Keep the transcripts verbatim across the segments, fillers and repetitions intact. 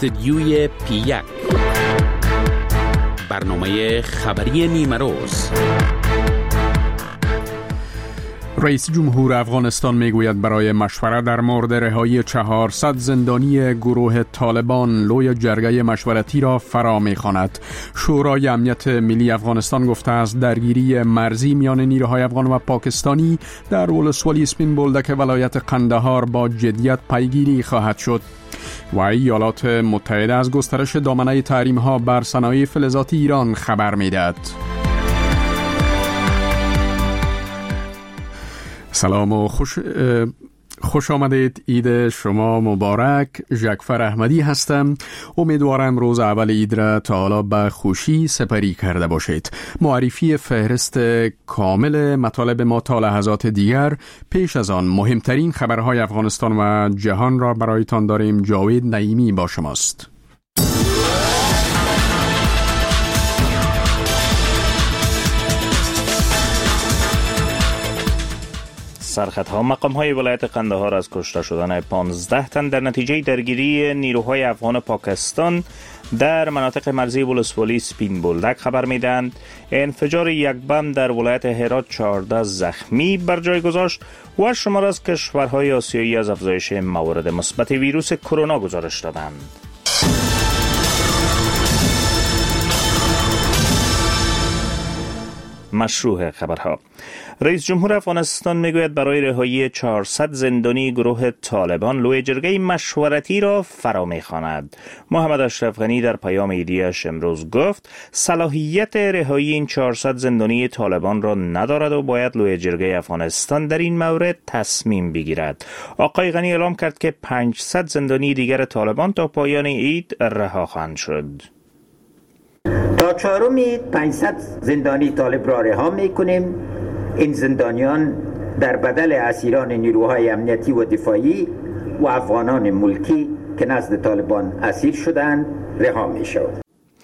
استدیوی پی یک، برنامه خبری نیمه روز. رئیس جمهور افغانستان میگوید برای مشورت در مورد رهایی چهارصد زندانی گروه طالبان لوی جرگه مشورتی را فرا می‌خواند. شورای امنیت ملی افغانستان گفته است درگیری مرزی میان نیروهای افغان و پاکستانی در ولسوالی اسپین بولدک ولایت قندهار با جدیت پیگیری خواهد شد. و ایالات متحده از گسترش دامنه تحریم‌ها بر صنایع فلزاتی ایران خبر می‌دهد. سلام و خوش خوش آمدید. عید شما مبارک. جعفر احمدی هستم. امیدوارم روز اول عید را تا حالا به خوشی سپری کرده باشید. معرفی فهرست کامل مطالب ما تا لحظات دیگر. پیش از آن مهمترین خبرهای افغانستان و جهان را برایتان داریم. جاوید نعیمی با شماست. سرخطها مقام‌های ولایت قندهار از کشته شدن پانزده تن در نتیجه درگیری نیروهای افغان پاکستان در مناطق مرزی ولسوالی سپین بولدک خبر میدهند. انفجار یک بم در ولایت هرات چهارده زخمی بر جای گذاشت و شمار از کشورهای آسیایی از افزایش موارد مثبت ویروس کرونا گزارش دادند. مشروع خبرها. رئیس جمهور افغانستان میگوید برای رهایی چهارصد زندانی گروه طالبان لوی جرگه مشورتی را فرا می‌خواند. محمد اشرف غنی در پیام عیدی‌اش امروز گفت صلاحیت رهایی این چهارصد زندانی طالبان را ندارد و باید لوی جرگه افغانستان در این مورد تصمیم بگیرد. آقای غنی اعلام کرد که پانصد زندانی دیگر طالبان تا پایان عید رها خواهند شد. تا چهارم پانصد زندانی طالب را رها می‌کنیم. این زندانیان در بدل اسیران نیروهای امنیتی و دفاعی و افغانان ملکی که نزد طالبان اسیر شدند رها می‌شوند.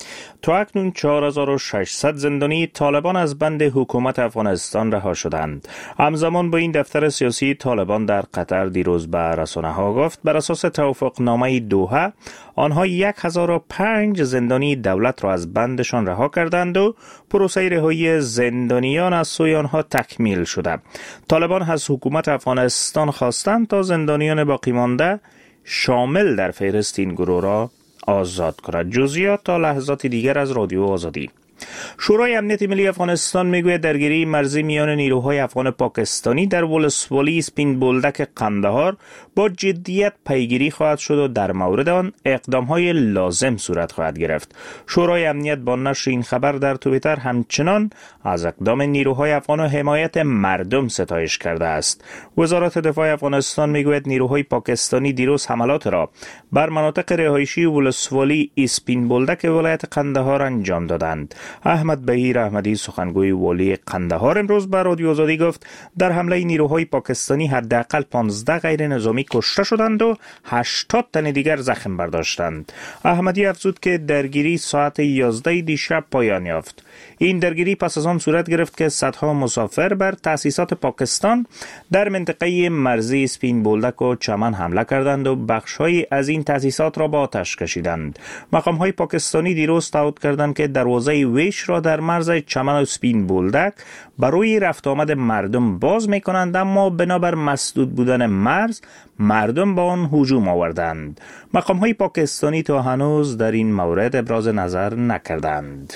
تا اکنون چهار هزار و ششصد زندانی طالبان از بند حکومت افغانستان رها شدند. همزمان با این دفتر سیاسی طالبان در قطر دیروز به رسانه‌ها گفت بر اساس توافقنامه دوحه آنها یک هزار و پنج زندانی دولت را از بندشان رها کردند و پروسه رهایی زندانیان از سوی آنها تکمیل شده. طالبان از حکومت افغانستان خواستند تا زندانیان باقی مانده شامل در فهرست این گروه را آزاد کند. جزئیات تا لحظات دیگر از رادیو آزادی. شورای امنیت ملی افغانستان میگوید درگیری مرزی میان نیروهای افغان پاکستانی در ولسوالی اسپین بولدک قندهار با جدیت پیگیری خواهد شد و در مورد آن اقدام‌های لازم صورت خواهد گرفت. شورای امنیت با نشر این خبر در توییتر همچنان از اقدام نیروهای افغان و حمایت مردم ستایش کرده است. وزارت دفاع افغانستان میگوید نیروهای پاکستانی دیروز حملات را بر مناطق رهایشی ولسوالی اسپین بولدک ولایت قندهار انجام دادند. احمد بهیر احمدی سخنگوی والی قندهار امروز به رادیو آزادی گفت در حمله نیروهای پاکستانی حداقل پانزده غیر نظامی کشته شدند و هشتاد تن دیگر زخم برداشتند. احمدی افزود که درگیری ساعت یازده دیشب پایان یافت. این درگیری پس از آن صورت گرفت که صدها مسافر بر تأسیسات پاکستان در منطقه مرزی اسپین بولدک و چمن حمله کردند و بخش‌هایی از این تأسیسات را با آتش کشیدند. مقام‌های پاکستانی دیروز تایید کردند که دروازه ویش را در مرز چمن و اسپین بولدک برای رفت آمد مردم باز می‌کنند، اما بنابر مسدود بودن مرز مردم با آن هجوم آوردند. مقام‌های پاکستانی تا هنوز در این مورد ابراز نظر نکردند.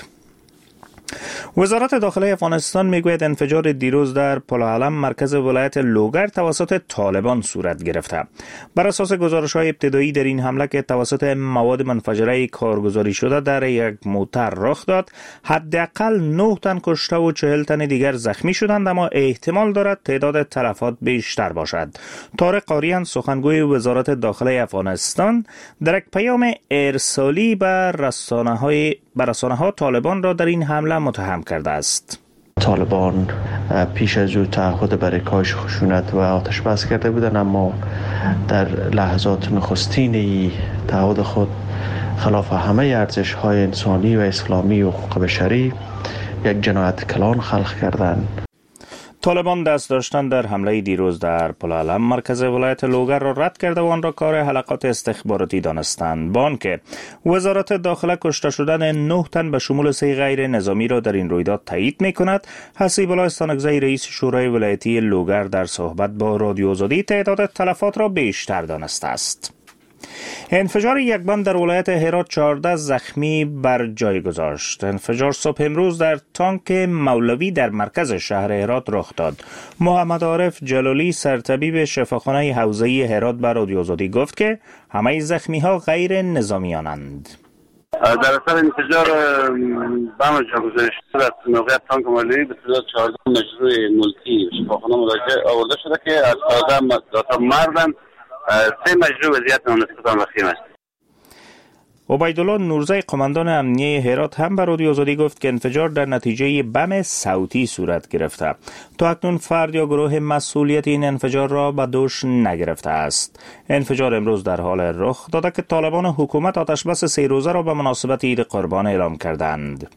وزارت داخلی افغانستان میگوید انفجار دیروز در پلعلم مرکز ولایت لوگر توسط طالبان صورت گرفته. بر اساس گزارش‌های ابتدایی در این حمله که توسط مواد منفجره کارگزاری شده در یک موتر رخ داد، حداقل نه تن کشته و چهل تن دیگر زخمی شدند، اما احتمال دارد تعداد تلفات بیشتر باشد. طارق قاریان سخنگوی وزارت داخلی افغانستان در یک پیام ارسالی بر رسانه‌های بر رسانه‌ها طالبان را در این حمله متهم کرده است. طالبان پیش از او تعهد برای کاهش خشونت و آتش بس کرده بودند، اما در لحظات نخستین تعهد خود خلاف همه ارزش‌های انسانی و اسلامی و حقوق بشری یک جنایت کلان خلق کردند. طالبان دست داشتن در حمله دیروز در پلالم مرکز ولایت لوگر را رد کرده و آن را کار حلقات استخباراتی دانستند. با آنکه وزارت داخله کشته شدن نه تن به شمول سه غیر نظامی را در این رویداد تایید می کند، حسیب الله استانکزی رئیس شورای ولایتی لوگر در صحبت با رادیو آزادی تعداد تلفات را بیشتر دانسته است. انفجار یک بم در ولایت هرات چهارده زخمی بر جای گذاشت. انفجار صبح امروز در تانک مولوی در مرکز شهر هرات رخ داد. محمد عارف جلالی سرطبیب شفاخانه حوزه‌ای هرات به رادیو آزادی گفت که همه زخمی ها غیر نظامیانند. در اثر انفجار بم جاگذاری شده در موقعیت تانک مولوی به تعداد چهارده مجروح ملکی شفاخانه مراجعه آورده شده که از چهارده مردن سه مجروح وضعیت نانسبتاً وخیم است. عبیدالله نورزی قماندان امنیه هرات هم به رادیو آزادی گفت که انفجار در نتیجه بم صوتی صورت گرفته. تا اکنون فرد یا گروه مسئولیت این انفجار را به دوش نگرفته است. انفجار امروز در حال رخ داده که طالبان حکومت آتشبس سه روزه را به مناسبت عید قربان اعلام کردند.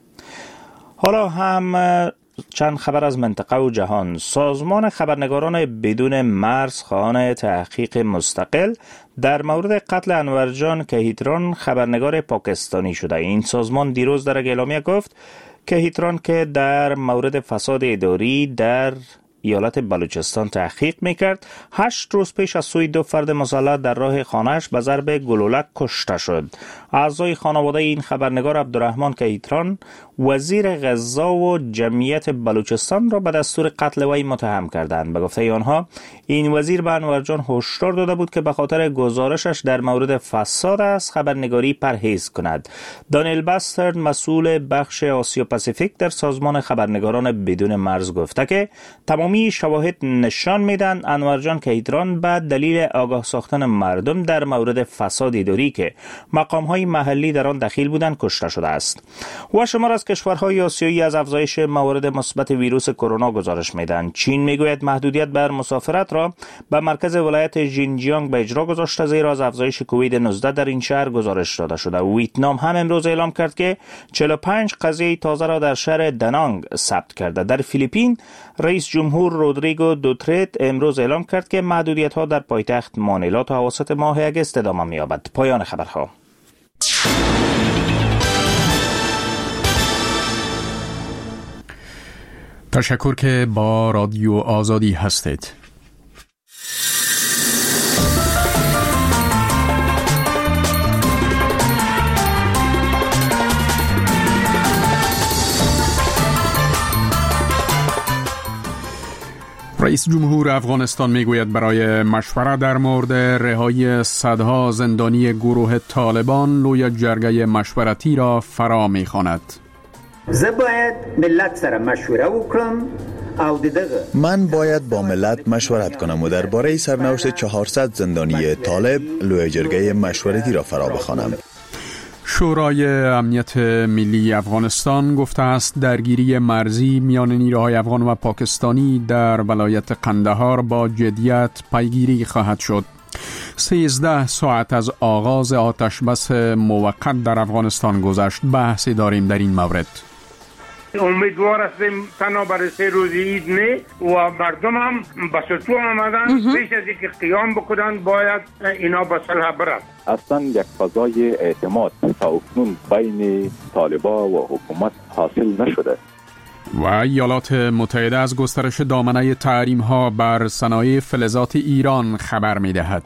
حالا هم چند خبر از منطقه و جهان. سازمان خبرنگاران بدون مرز خواهان تحقیق مستقل در مورد قتل انورجان کهیتران خبرنگار پاکستانی شده. این سازمان دیروز در اعلامیه گفت کهیتران که در مورد فساد اداری در ایالت بلوچستان تحقیق میکرد، هشت روز پیش از سوی دو فرد مسلح در راه خانه‌اش به ضرب گلولک کشته شد. اعضای خانواده این خبرنگار عبدالرحمن کهیتران وزیر غذا و جمعیت بلوچستان را به دستور قتل وی متهم کردند. به گفته آنها این وزیر به انورجان هشدار داده بود که به خاطر گزارشش در مورد فساد از خبرنگاری پرهیز کند. دانیل باسترد مسئول بخش آسیا پاسیفیک در سازمان خبرنگاران بدون مرز گفته که تمام شواهد نشان میدن انورجان کهیتران به دلیل آگاه ساختن مردم در مورد فساد اداری که مقام‌های محلی در آن دخیل بودند کشته شده است. و شمار از کشورهای آسیایی از افزایش موارد مثبت ویروس کرونا گزارش میدن. چین میگوید محدودیت بر مسافرت را به مرکز ولایت ژینجیانگ به اجرا گذاشته زیرا از افزایش کووید نوزده در این شهر گزارش داده شده. ویتنام هم امروز اعلام کرد که چهل و پنج قضیه تازه را در شهر دانانگ ثبت کرده. در فیلیپین رئیس جمهور رودریگو دوترت امروز اعلام کرد که محدودیت‌ها در پایتخت مانیلا تا اواسط ماه اگست ادامه می‌یابد. پایان خبرها. تشکر که با رادیو آزادی هستید. رئیس جمهور افغانستان میگوید برای مشورت در مورد رهایی صدها زندانی گروه طالبان لوی جرگه مشورتی را فرا میخواند. زه باید ملت سره مشوره وکړم او دغه من باید با ملت مشورت کنم و درباره سرنوشت چهارصد زندانی طالب لوی جرگه مشورتی را فرا بخوانم. شورای امنیت ملی افغانستان گفته است درگیری مرزی میان نیروهای افغان و پاکستانی در ولایت قندهار با جدیت پیگیری خواهد شد. سیزده ساعت از آغاز آتشبس موقت در افغانستان گذشت. بحثی داریم در این مورد. امیدوار هستیم تنها برای سه روز عید نه و مردم هم به ستون آمدن پیش از اینکه قیام بکنن باید اینا به صلح برد. اصلا یک فضای اعتماد تا اکنون بین طالبان و حکومت حاصل نشده و ایالات متحده از گسترش دامنه تحریم ها بر صنایع فلزات ایران خبر می دهد.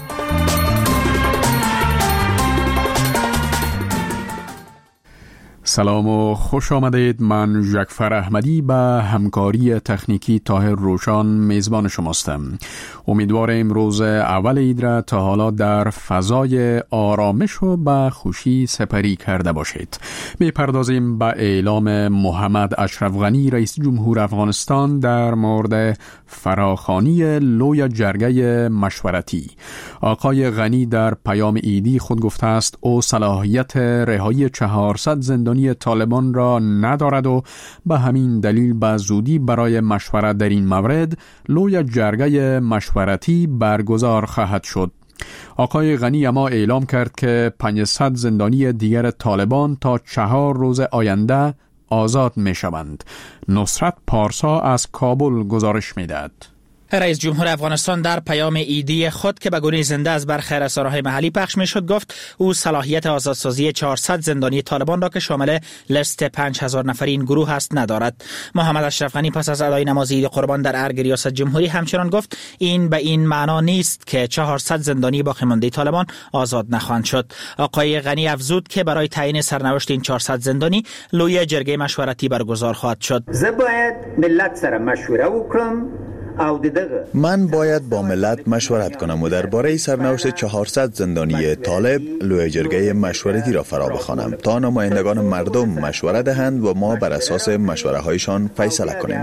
سلام و خوش آمدید. من ژکفر احمدی به همکاری تکنیکی طاهر روشان میزبان شماستم. امیدوار امروز اول عید را تا حالا در فضای آرامش و به خوشی سپری کرده باشید. میپردازیم به اعلام محمد اشرف غنی رئیس جمهور افغانستان در مورد فراخوانی لوی جرگه مشورتی. آقای غنی در پیام عیدی خود گفته است او صلاحیت رهایی چهارصد زندانی طالبان را ندارد و به همین دلیل به زودی برای مشورت در این مورد لوی جرگه مشورتی برگزار خواهد شد. آقای غنی اما اعلام کرد که پانصد زندانی دیگر طالبان تا چهار روز آینده آزاد می شوند. نصرت پارسا از کابل گزارش می دهد. رئیس جمهور افغانستان در پیام ایدی خود که به گونه زنده از برخی رسانه‌های محلی پخش می‌شد گفت او صلاحیت آزادسازی چهارصد زندانی طالبان را که شامل لیست پنج هزار نفری این گروه است ندارد. محمد اشرف غنی پس از ادای نماز عید قربان در ارگ ریاست جمهوری همچنان گفت این به این معنا نیست که چهارصد زندانی باقی مانده طالبان آزاد نخواهند شد. آقای غنی افزود که برای تعیین سرنوشت این چهارصد زندانی لوی جرگه مشورتی برگزار خواهد شد. زباید ملت سره مشوره وکړم. من باید با ملت مشورت کنم و درباره سرنوشت چهارصد زندانی طالب لوی جرگه مشورتی را فرا بخوانم تا نمایندگان مردم مشوره دهند و ما بر اساس مشوره هایشان فیصله کنیم.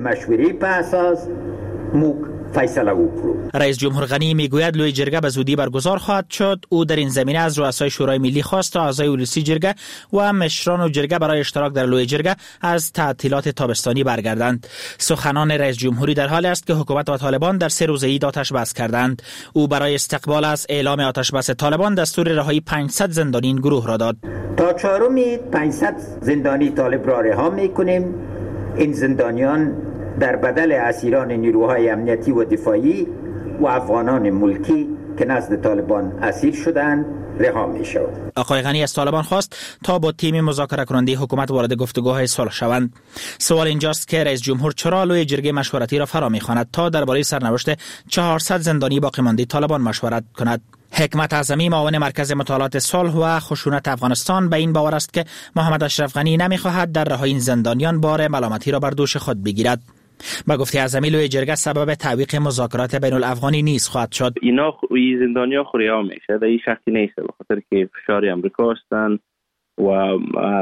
رئیس جمهور غنی میگوید لوی جرگه به زودی برگزار خواهد شد. او در این زمینه از رؤسای شورای ملی خواست تا اعضای اولوسی جرگه و مشران و جرگه برای اشتراک در لوی جرگه از تعطیلات تابستانی برگردند. سخنان رئیس جمهوری در حال است که حکومت و طالبان در سه روزه عید آتش بس کردند. او برای استقبال از اعلام آتش بس طالبان دستور رهایی پانصد زندانی این گروه را داد. تا چهارم پانصد زندانی طالب را رها می‌کنیم. این زندانیان در بدل اسیران نیروهای امنیتی و دفاعی و افغانان ملکی که نزد طالبان اسیر شدند رها می شود. آقای غنی از طالبان خواست تا با تیم مذاکره کننده حکومت وارد گفتگوهای صلح شوند. سوال اینجاست که رئیس جمهور چرا لوی جرگه مشورتی را فرا می‌خواند تا درباره سرنوشت چهارصد زندانی باقی مانده طالبان مشورت کند. حکمت اعظمی معاون مرکز مطالعات صلح و خشونت افغانستان به این باور است که محمد اشرف غنی نمی‌خواهد در رهایی این زندانیان بار ملامتی را بر دوش خود بگیرد. با گفته اعظمی لوی جرگه سبب تعویق مذاکرات بین الافغانی نیز خواهد شد. اینا این زندانیا خوریا میشه، در این شخصی نیست، به خاطر که فشار امریکا هستند و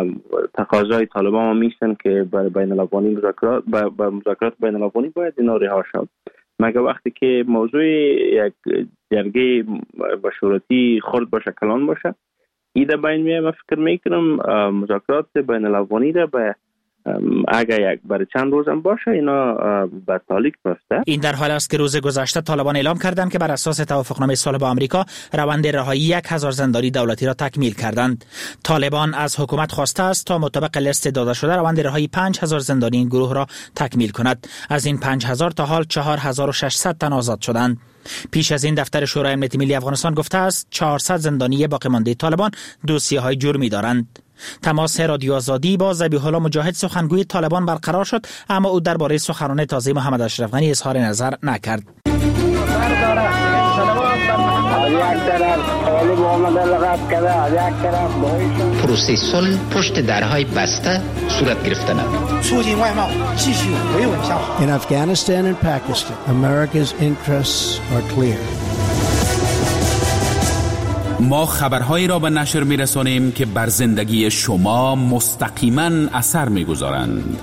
تقاضای طالبان هم میشن که برای بین الافغانی مذاکرات با مذاکرات بین الافغانی باید اینا رها شد. مگه وقتی که موضوع یک جرگه مشورتی خرد باشه کلان باشه ایده بین میه، من فکر میکنم مذاکرات بین الافغانی را به اگر یک برای چند روزم باشه اینا به تالیک رفته. این در حال است که روز گذشته طالبان اعلام کردند که بر اساس توافقنامه صلح با آمریکا روند رهایی یک هزار زندانی دولتی را تکمیل کردند. طالبان از حکومت خواسته است تا مطابق لیست داده شده روند رهایی پنج هزار زندانی این گروه را تکمیل کند. از این پنج هزار تا حال چهار هزار و ششصد تن آزاد شدند. پیش از این دفتر شورای امنیت ملی افغانستان گفته است چهارصد زندانی باقی مانده طالبان دوسیه‌های جرمی دارند. تماس رادیو آزادی با ذبیح الله مجاهد سخنگوی طالبان برقرار شد، اما او درباره سخنان تازه محمد اشرف غنی اظهار نظر نکرد. پروسه صلح پشت درهای بسته صورت گرفته است. In Afghanistan and Pakistan, America's interests are clear. ما خبرهایی را به نشر می‌رسانیم که بر زندگی شما مستقیما اثر می‌گذارند.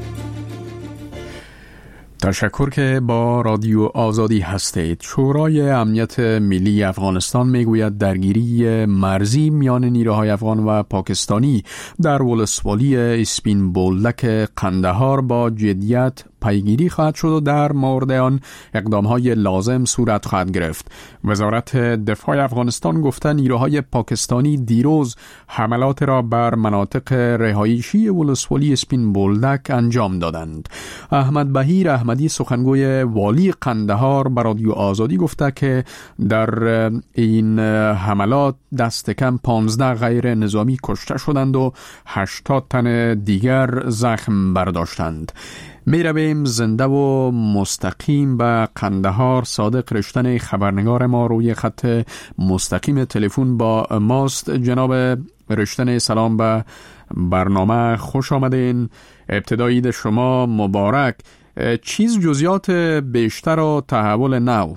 تشکر که با رادیو آزادی هستید. شورای امنیت ملی افغانستان میگوید درگیری مرزی میان نیروهای افغان و پاکستانی در ولسوالی اسپین بولدک قندهار با جدیت پیگیری خواهد شد و در مورد آن اقدام‌های لازم صورت خواهد گرفت. وزارت دفاع افغانستان گفته نیروهای پاکستانی دیروز حملات را بر مناطق رهایشی ولسوالی اسپین بولدک انجام دادند. احمد بهیر احمدی سخنگوی والی قندهار به رادیو آزادی گفته که در این حملات دست کم پانزده غیر نظامی کشته شدند و هشتاد تن دیگر زخم برداشتند. می رویم زنده و مستقیم به قندهار. صادق رشتن خبرنگار ما روی خط مستقیم تلفن با ماست. جناب رشتن سلام به برنامه، خوش آمدین. ابتدای شما مبارک. چیز جزئیات بیشتر و تحول نو؟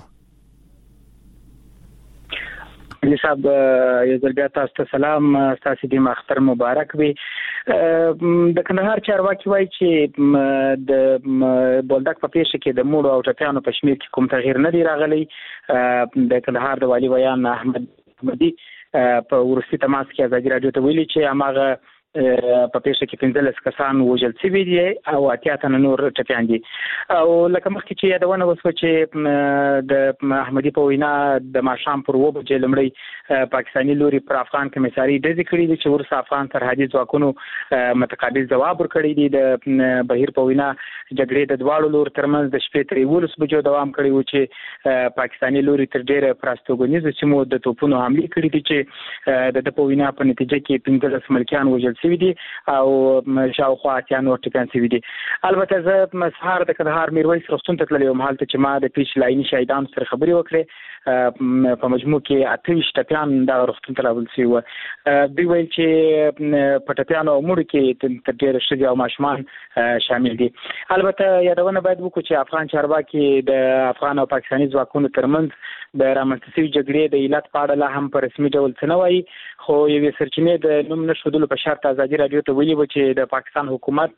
علی صاحب یو ځل بیا تاسو ته سلام، تاسو دې مختر مبارک وي. د کندهار چارواکي وایي چې د بولدک په پیښه کې د موړو او ټپیانو په شمیر کې کوم تغییر نه دی راغلی. د کندهار د والي ویان احمد احمدي په ورستی تماس کې ازادي راډیو ته ویلي چې هماغه په پیښه کې پنځلس کسان وژل شوي دي او اتیا تنه نور ټپیان دي. او لکه مخکې چې یادونه وشوه چې د احمدي په وینا د ماښام پر اوه بجې لومړی پاکستاني لوري پر افغان کمیساري ډزې کړي دي چې وروسته افغان سرحدي ځواکونو متقابل ځواب ورکړی دی. د بهیر په وینا جګړې د دواړو لورو ترمنځ د شپې تر یولس بجو دوام کړی و چې پاکستاني لوري تر ډیره پر استوګنیزو سیمو د توپونو حملې کړي دي چې د په وینا په نتیجه کې پنځلس ملکیان وژل شوي دي او شاوخوا اتیا نور ټپیان شوي دي. البته زه سهار د کندهار میرویس روغتون ته تللی وم، هلته چې ما د پیش لایني شهیدانو سره خبرې وکړې په مجموع کې اته ویشت ټپیان دغه روغتون ته راوړل شوي وو. دوی ویل چې په ټپیانو او مړو کې تر ډېره ښځې او ماشومان شامل دي. البته یادونه باید وکړو چې افغان چارواکي د افغان او پاکستاني ځواکونو ترمنځ د رامنځته شوي جګړې د علت په اړه لا هم په رسمي ډول څه نه وایي، خو یوې سرچینې د نوم نه ښودلو په شرط ازادي راډیو ته ویلي وو چې د پاکستان حکومت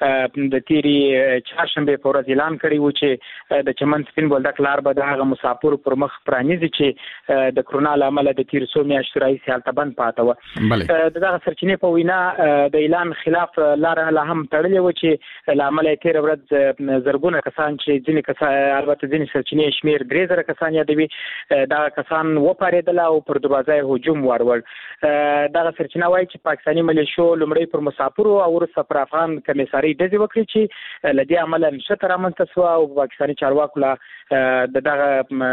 د تېرې چهارشنبې په ورځ اعلان کړی و چې د چمن سپین بولدک لار به د هغه مسافرو پر مخ پرانیزي چې د کرونا له امله د تېرو څو میاشتو راهیسې هلته بند پاته وه. د دغه سرچینې په وینا د اعلان خلاف لاره لا هم تړلې وه چې له امله یې تېره ورځ زرګونه کسان چې ځینې کسان البته ځینې سرچینې شمېر درې زره کسان یادوي دغه کسان وپارېدل او پر دروازه یې هجوم واروړ. دغه سرچینه وایي چې پاکستاني ملیشو لومړی پر مسافرو او وروسته پر افغان کمیساري ډزې وکړي چې له دې امله نښته رامنځته شوه او پاکستاني چارواکو له د دغه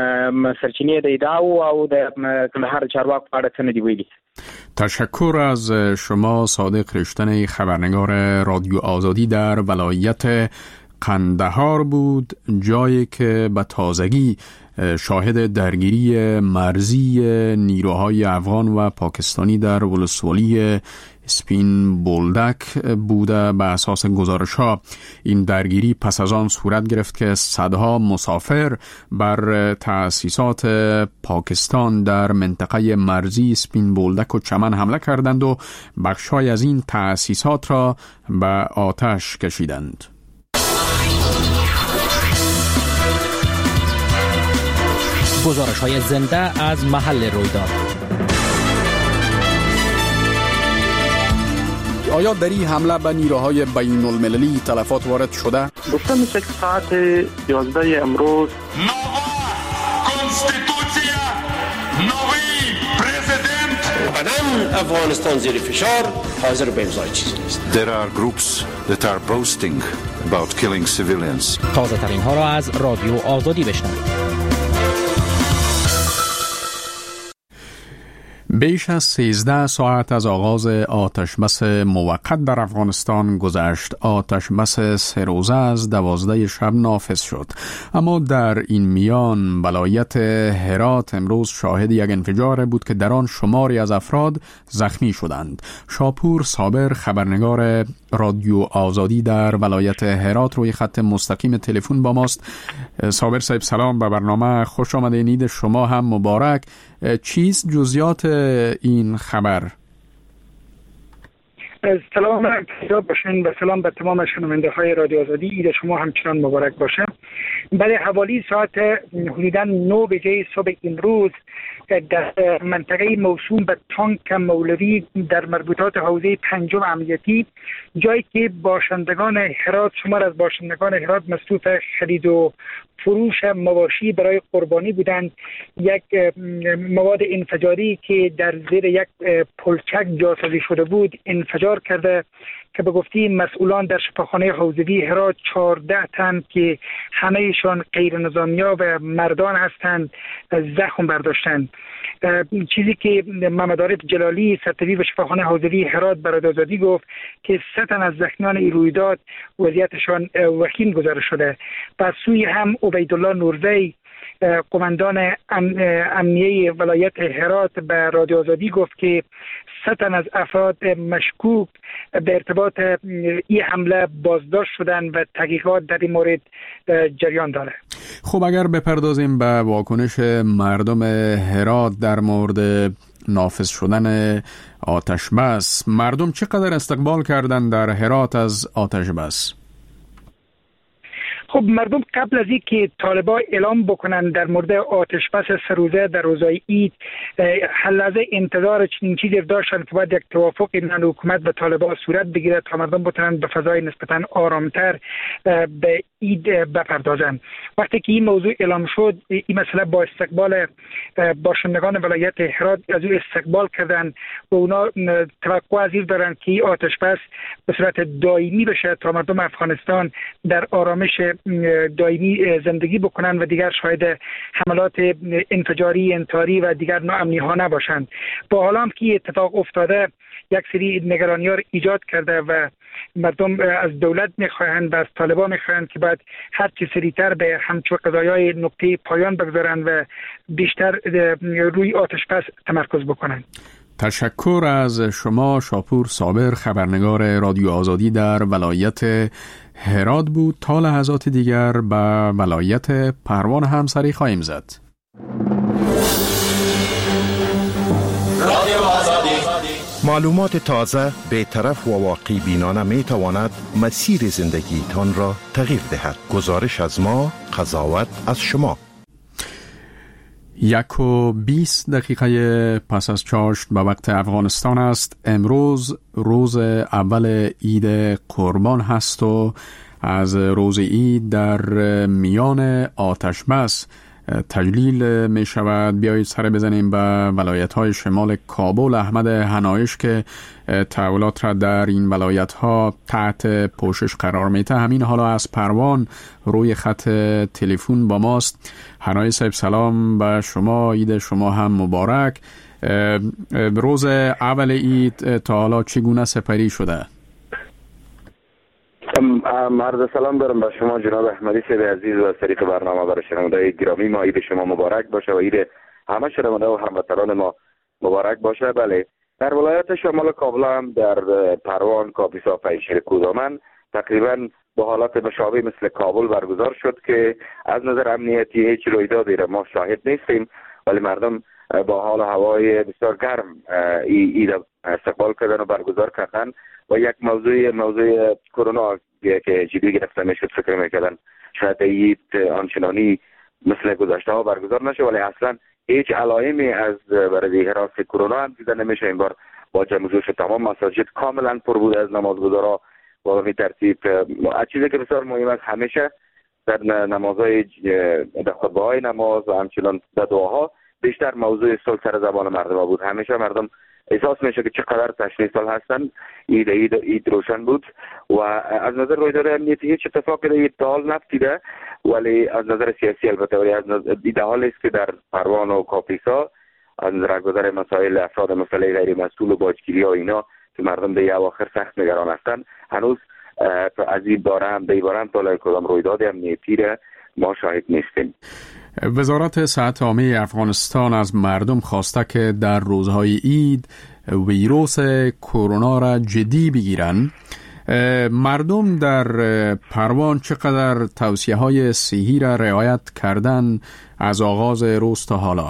سرچینې د ادعاو او د کندهار چارواکو په اړه څه نه دي ویلي. تشکر از شما صادق رشتنی، خبرنگار رادیو آزادی در ولایت قندهار بود، جایی که به تازگی شاهد درگیری مرزی نیروهای افغان و پاکستانی در ولسوالی سپین بولدک بوده. به اساس گزارش ها این درگیری پس از آن صورت گرفت که صدها مسافر بر تأسیسات پاکستان در منطقه مرزی سپین بولدک و چمن حمله کردند و بخشای از این تأسیسات را به آتش کشیدند. گزارش های زنده از محل رویداد. آیا در این حمله به نیروهای بین المللی تلفات وارد شده؟ گفته میشه که ساعت یازده امروز بدن افغانستان زیر فشار حاضر به امضای چیزی نیست. There are groups that are boasting about killing civilians. تازه ترین ها را از رادیو آزادی بشنوید. بیش از سیزده ساعت از آغاز آتشبس موقت در افغانستان گذشت. آتشبس سه روزه از دوازده شب نافذ شد، اما در این میان ولایت هرات امروز شاهد یک انفجار بود که در آن شماری از افراد زخمی شدند. شاپور صابر، خبرنگار رادیو آزادی در ولایت هرات، روی خط مستقیم تلفن با ماست. صابر صاحب سلام، به برنامه خوش آمدید. عید شما هم مبارک. چیست جزئیات این خبر؟ سلام علیکم باشین و سلام به تمام شنونده های رادیو آزادی. عید شما همچنان مبارک باشه. بله، حوالی ساعت حدوداً نه بجه صبح امروز در منطقه موسوم به تانک مولوی در مربوطات حوزه پنجم امنیتی، جایی که باشندگان هرات شمار از باشندگان هرات مصروف خرید و فروش مواشی برای قربانی بودند، یک مواد انفجاری که در زیر یک پلچک جاسازی شده بود انفجار کرده که به گفته مسئولان در شفاخانه حوزوی هرات چهارده تن که همهشان غیر نظامی‌ها و مردان هستند زخم برداشتند. چیزی که محمد عارف جلالی سرطبیب شفاخانه حوزوی هرات برای آزادی گفت که سه تن از زخمیان این رویداد وضعیتشان وخیم گزارش شده. پس سوی هم عبیدالله نورزی قماندان امنیه ولایت هرات به رادیو آزادی گفت که سه تن از افراد مشکوک به ارتباط این حمله بازداشت شدن و تحقیقات در این مورد جریان داره. خب اگر بپردازیم به واکنش مردم هرات در مورد نافذ شدن آتشبس، مردم چقدر استقبال کردند در هرات از آتشبس؟ خب مردم قبل از اینکه طالبان اعلام بکنن در مورد آتش بس سه روزه در روزهای عید لحظه انتظار چنین چیزی داشتن که باید یک توافق بین حکومت و طالبان صورت بگیره تا مردم بتونن به فضای نسبتا آرامتر به عید بپردازن. وقتی که این موضوع اعلام شد این مسئله با استقبال باشندگان ولایت هرات از او استقبال کردن و اونا توقع از این دارن که آتش بس به صورت دائمی بشه تا مردم افغانستان در آرامش دائمی زندگی بکنن و دیگر شاهد حملات انفجاری، انتحاری و دیگر ناامنی ها نباشند. با حال هم که اتفاق افتاده یک سری نگرانی ها ایجاد کرده و مردم از دولت میخواهند و از طالبان میخواهند که باید هر چه سریعتر به همچون قضایای نقطه پایان بگذارند و بیشتر روی آتش بس تمرکز بکنند. تشکر از شما شاپور صابر، خبرنگار رادیو آزادی در ولایت هرات بود. تا لحظات دیگر به ولایت پروان هم سری خواهیم زد. رادیو آزادی، معلومات تازه، بی‌طرف و واقعی بینانه می تواند مسیر زندگی تان را تغییر دهد. گزارش از ما، قضاوت از شما. یک و بیست دقیقه پس از چاشت به وقت افغانستان است. امروز روز اول عید قربان هست و از روز عید در میان آتش بس تجلیل می شود. بیایید سر بزنیم به ولایت های شمال کابل. احمد هنایش که تحولات را در این ولایت ها تحت پوشش قرار میده همین حالا از پروان روی خط تلفن با ماست. هنایش صاحب سلام به شما، عید شما هم مبارک. روز اول عید تا حالا چگونه سپری شده؟ عرض سلام دارم به شما جناب احمدی صاحب عزیز و شریک برنامه. برای شنونده گرامی ما عید شما مبارک باشه و عید همه شنونده و هموطنان ما مبارک باشه. بله، در ولایت شمال کابل هم در پروان، کاپیسا، پنجشیر، کودامن تقریبا با حالات مشابه مثل کابل برگزار شد که از نظر امنیتی هیچ رویدادی را ما شاهد نیستیم، ولی مردم با حال هوای بسیار گرم عید استقبال کردن و برگزار کردن و یک موضوع موضوع کرونا که جدی گرفته میشد فکر میکردن شاید عید آنچنانی مثل گذشته ها برگزار نشه، ولی اصلا هیچ علائمی از برای حراس کرونا هم دیده نمیشه. این بار با جمع جوش تمام مساجد کاملا پر بود از نمازگزارا و به ترتیب چیزی که بسیار مهم است همیشه در نمازهای در خطبه های نماز و همچنان در دعاها بیشتر موضوع صلح سر زبان مردم بود. همیشه مردم احساس میشه که چقدر تشریف سال هستن. عید عید عید روشن بود و از نظر رویداد امنیتی هیچ اتفاقی در تا حال نفتیده، ولی از نظر سیاسی البته ولی از نظر ایدئال است که در پروان و کاپیسا از نظر گذر مسائل افراد مسئله غیر مسئول و باجگیری ها اینا که مردم در اواخر سخت نگران هستند هنوز از این باره هم در باره هم تا کدام رویداد امنیتی را ما شاهد نیستیم. وزارت صحت عامه افغانستان از مردم خواسته که در روزهای عید ویروس کرونا را جدی بگیرند. مردم در پروان چقدر توصیه های صحی را رعایت کردن از آغاز روز تا حالا؟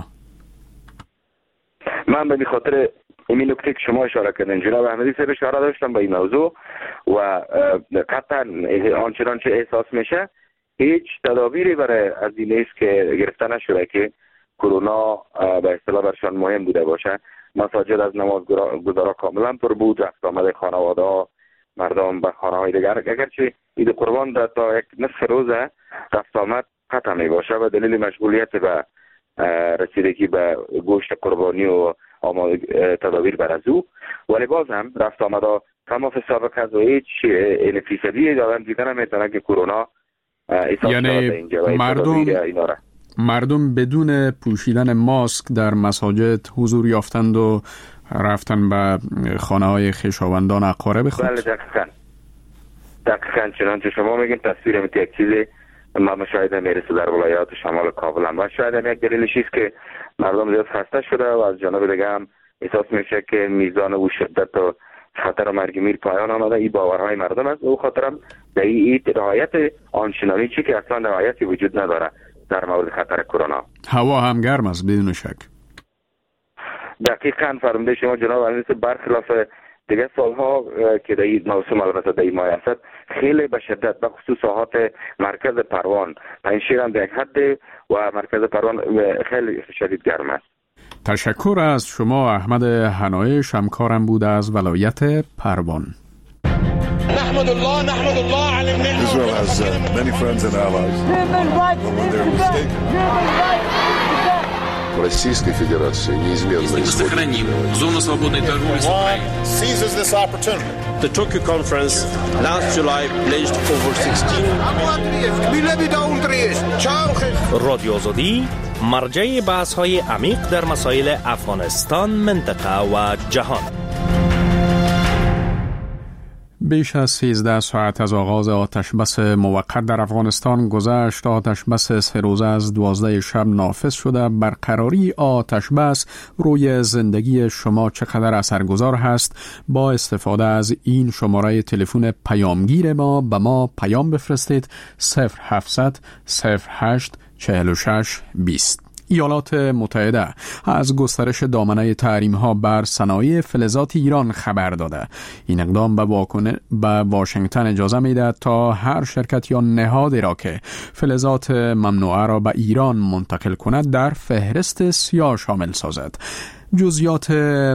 من به خاطر این نکته که شما اشاره کردین جناب احمدی صاحب اشاره داشتم به این موضوع و قطعا آنچنان چه احساس میشه هیچ تدابیری برای از این نیست که گرفته نشده که کرونا به اصطلاح برشان مهم بوده باشه. مساجد از نمازگزارا کاملا پر بود، رفت آمد خانواده ها مردم به خانه های دیگر اگرچه عید قربان در تا یک نصف روزه رفت آمد قطع می باشه و دلیل مشغولیت به رسیدگی به گوشت قربانی و تدابیر بر از او، ولی باز هم رفت آمد ها تمام سابقه از و هیچ این فیصدی دادن دیدن نمیتونه که کرونا یعنی مردم مردم بدون پوشیدن ماسک در مساجد حضور یافتند و رفتن به خانه های خویشاوندان اقارب خود. بله دقیقاً دقیقاً چنانچه شما میگین تصویر هم یک چیزی ما مشاهده میرسه در ولایات شمال کابل هم و شاید هم یک دلیلش است که مردم زیاد خسته شده و از جانب دیگه هم احساس میشه که میزان و شدت و خطر مرگ میر پایان آمده. این باورهای مردم است. او خاطرم در این رعایت آنچنانی چی که اصلا رعایتی وجود نداره در مورد خطر کرونا. هوا هم گرم است بدون شک. دقیقاً فرموده شما جناب عزیز، برخلاف دیگه سالها که در این موسم البته در این ماه است خیلی به شدت به خصوص ساحات مرکز پروان پنجشیر هم در یک حد و مرکز پروان خیلی شدید گرم است. تشکر از شما احمد حنایی، همکارم بود از ولایت پروان. نحمد الله نحمد الله على النعمة. Israel has uh, many friends and allies. When they're mistaken. Российской Федерации неизменно сохраним зону свободной торговли с Украиной. Seizes this opportunity. The Tokyo conference last July pledged over sixteen. رادیو آزادی مرجع بحث‌های عمیق در مسائل افغانستان، منطقه و جهان. بیش از سیزده ساعت از آغاز آتشبس موقت در افغانستان گذشت. آتشبس سه روزه از دوازده شب نافذ شده. برقراری آتشبس روی زندگی شما چقدر اثرگذار هست؟ با استفاده از این شماره تلفن پیامگیر ما به ما پیام بفرستید: صفر هفتصد صفر هشت چهل و شش بیست. ایالات متحده از گسترش دامنه تحریم‌ها بر صنایع فلزات ایران خبر داده. این اقدام به واکنه به واشنگتن اجازه می‌دهد تا هر شرکت یا نهادی را که فلزات ممنوعه را به ایران منتقل کند در فهرست سیاه شامل سازد. جزئیات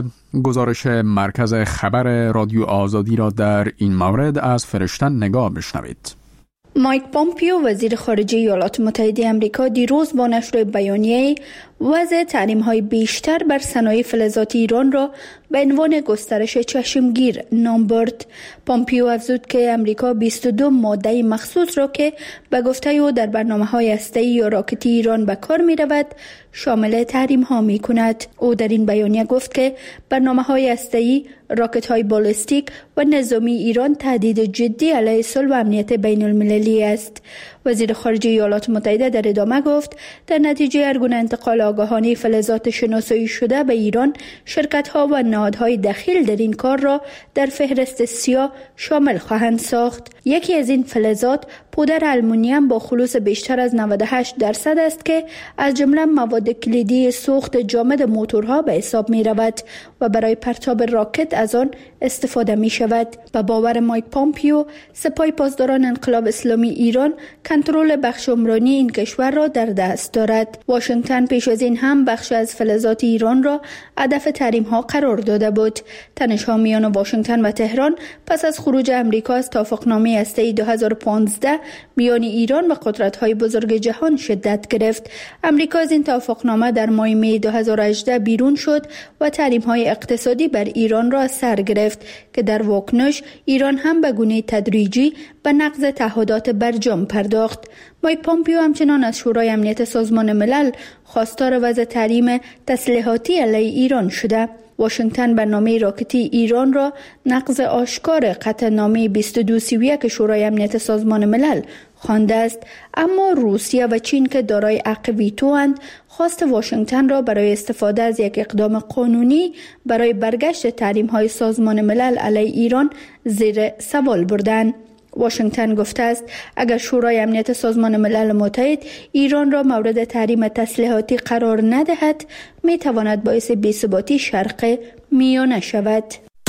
گزارش مرکز خبر رادیو آزادی را در این مورد از فرشتن نگاه بشنوید. مایک پامپیو وزیر خارجه ایالات متحده آمریکا دیروز با نشر بیانیه وضع تحریم‌های بیشتر بر صنایع فلزات ایران را به عنوان گسترش چشمگیر نام برد. پامپیو افزود که آمریکا بیست و دو ماده مخصوص را که به گفته او در برنامه‌های هسته‌ای یا راکتی ایران به کار می‌رود شامل تحریم‌ها می‌کند. او در این بیانیه گفت که برنامه‌های هسته‌ای، راکت‌های بالستیک و نظامی ایران تهدید جدی علیه صلح و امنیت بین‌المللی است. وزیر خارجه ایالات متحده در ادامه گفت در نتیجه هر گونه انتقال آگاهانه فلزات شناسایی شده به ایران، شرکت‌ها و نهادهای دخیل در این کار را در فهرست سیاه شامل خواهند ساخت. یکی از این فلزات پودر آلومینیوم با خلوص بیشتر از نود و هشت درصد است که از جمله مواد کلیدی سوخت جامد موتورها به حساب می رود و برای پرتاب راکت از آن استفاده می شود. به باور مایک پامپیو، سپاه پاسداران انقلاب اسلامی ایران کنترل بخش عمرانی این کشور را در دست دارد. واشنگتن پیش از این هم بخش از فلزات ایران را هدف تحریم ها قرار داده بود. تنش‌ها میان واشنگتن و تهران پس از خروج امریکا از توافقنامه هسته‌ای دو هزار و پانزده میان ایران و قدرت‌های بزرگ جهان شدت گرفت. امریکا از این توافقنامه در ماه می دو هزار و هجده بیرون شد و تحریم‌های اقتصادی بر ایران را سر گرفت که در واکنش ایران هم به گونه تدریجی به نقض تعهدات برجام پرداخت. مایک پامپیو همچنان از شورای امنیت سازمان ملل خواستار وضع تحریم تسلیحاتی علیه ایران شده. واشنگتن برنامه راکتی ایران را نقض آشکار قطعنامه بیست و دو سی و یک شورای امنیت سازمان ملل خوانده است، اما روسیه و چین که دارای حق ویتو اند خواست واشنگتن را برای استفاده از یک اقدام قانونی برای برگشت تحریم‌های سازمان ملل علیه ایران زیر سوال بردند. واشنگتن گفته است اگر شورای امنیت سازمان ملل متحد ایران را مورد تحریم تسلیحاتی قرار ندهد، می تواند باعث بی‌ثباتی شرق میانه شود.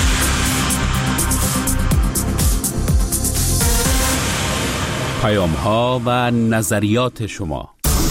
پیام ها و نظریات شما.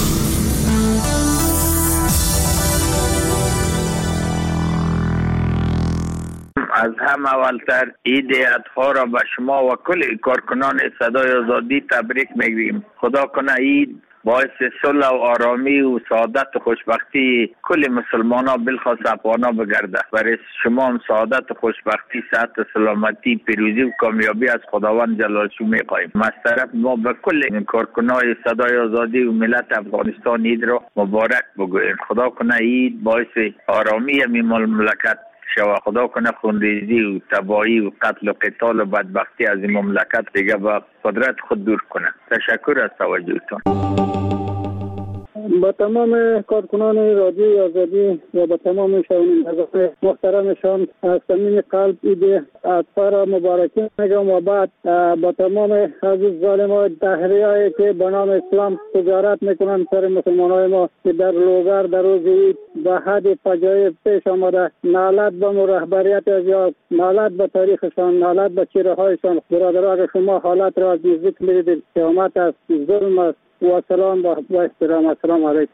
از هم اولتر ایدیت ها را به شما و کل کارکنان صدای آزادی تبریک میگیم. خدا کنه اید باعث صلح و آرامی و سعادت و خوشبختی کل مسلمان ها بالخاص افغان ها بگرده. برای شما هم سعادت و خوشبختی، صحت و سلامتی، پیروزی و کامیابی از خداوند جلالشو میخواهیم. از طرف ما به کل کارکنان صدای آزادی و ملت افغانستان اید را مبارک بگوییم. خدا کنه اید باعث آرامی می مملکت شما. خدا کنه خونریزی و تباهی و قتل و قتال و بدبختی از این مملکت دیگه با قدرت خود دور کنه. تشکر از توجهتون. با تمام کارکنان رادیوی آزادی و با تمام شنوندگان محترمشان از صمیم قلب ایده اطفا را مبارکی میگم و بعد با تمام عزیز ظالم دهریایی که به نام اسلام تجارت میکنن سر مسلمانای ما که در لوگر در روز عید به حد فجایع پیش آمده، نالت به رهبریت از نالت به تاریخشان، نالت به چهره هایشان. برادران شما حالت را از نزدیک می‌دید، قیامت است، ظلم است. و سلام و احترام. السلام علیکم.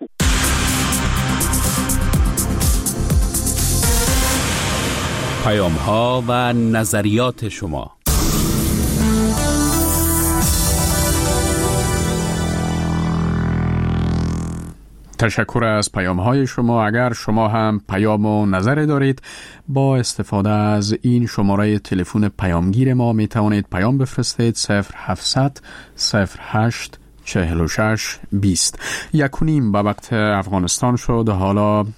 پیام ها و نظریات شما. تشکر از پیام های شما. اگر شما هم پیام و نظر دارید با استفاده از این شماره تلفن پیامگیر ما می توانید پیام بفرستید صفر هفتصد صفر هشت چهل و شش بیست. یک و نیم به وقت افغانستان شد. حالا